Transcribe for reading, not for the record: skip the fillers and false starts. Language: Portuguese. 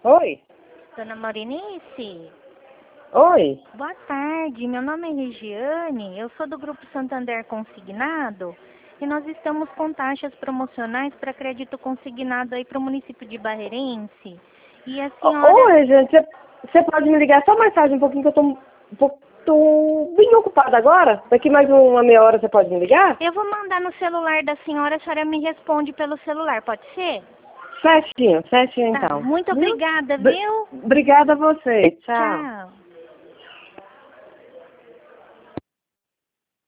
Oi? Dona Maurinice? Oi? Boa tarde, meu nome é Regiane, eu sou do Grupo Santander Consignado e nós estamos com taxas promocionais para crédito consignado aí para o município de Barreirense. E a senhora... Oi, gente, você pode me ligar só mais tarde um pouquinho que tô bem ocupada agora? Daqui mais uma meia hora você pode me ligar? Eu vou mandar no celular da senhora, a senhora me responde pelo celular, pode ser? Certinho Tá, então. muito Viu? obrigada, viu? Obrigada a você. Tchau. Tchau.